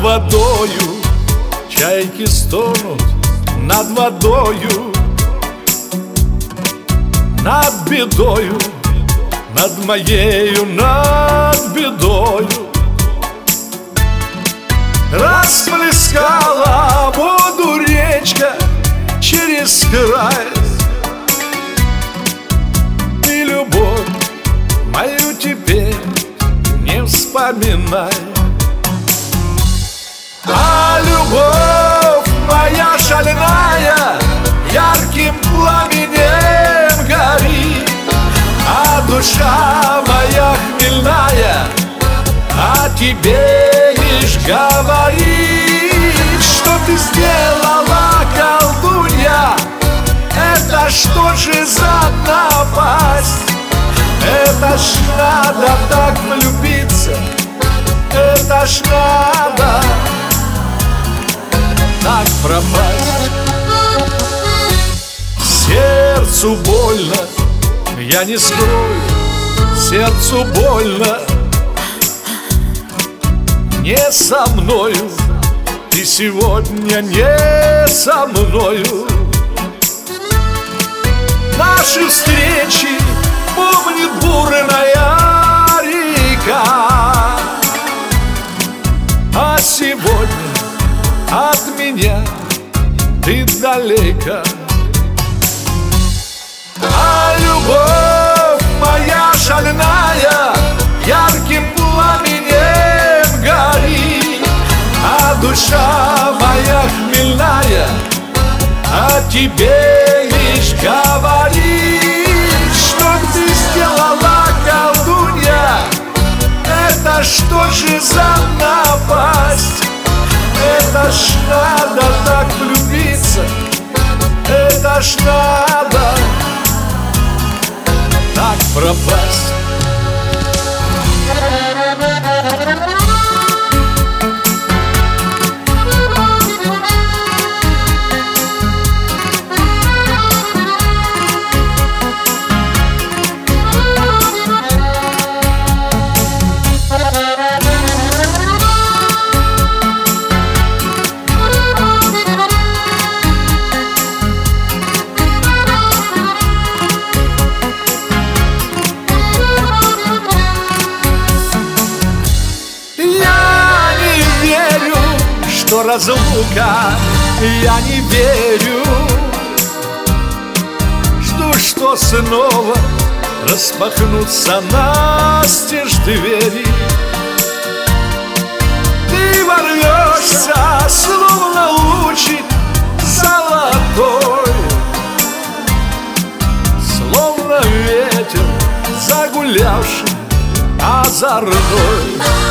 водою чайки стонут, над водою, над бедою, над моею, над бедою. Расплескала воду речка через край, и любовь мою теперь не вспоминай. А любовь моя шальная ярким пламенем горит, а душа моя хмельная о тебе лишь говорит. Что ты сделала, колдунья? Это что же за напасть? Это ж надо так влюбиться, это ж надо так пропасть. Сердцу больно, я не скрою, сердцу больно. Не со мною, ты сегодня не со мною. Наши встречи помнит бурная река, а сегодня от меня ты далека. А любовь моя шальная ярким пламенем горит, а душа моя хмельная о тебе лишь говорит. Что ты сделала, колдунья? Это что же за напасть? Это ж надо так влюбиться, это ж надо так пропасть. Что разлука, я не верю. Жду, что снова распахнутся настежь двери. Ты ворвешься, словно лучик золотой, словно ветер загулявший озорной.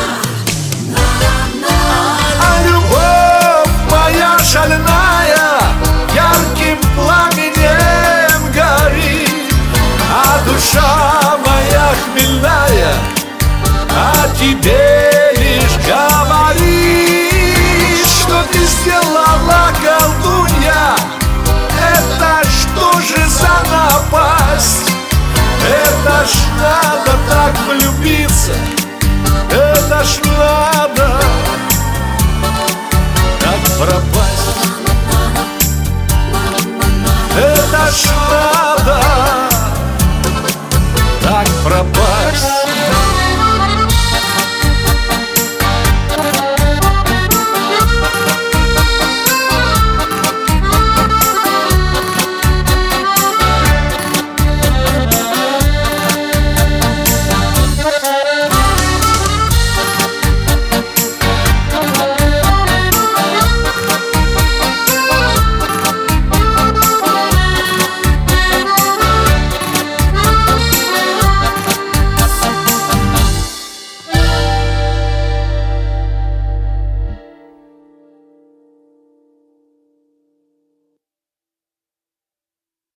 Шальная ярким пламенем горит, а душа моя хмельная о тебе лишь говорит. Что ты сделала, колдунья? Это что же за напасть? Это ж надо так влюбиться, это ж надо так пропасть. Это ж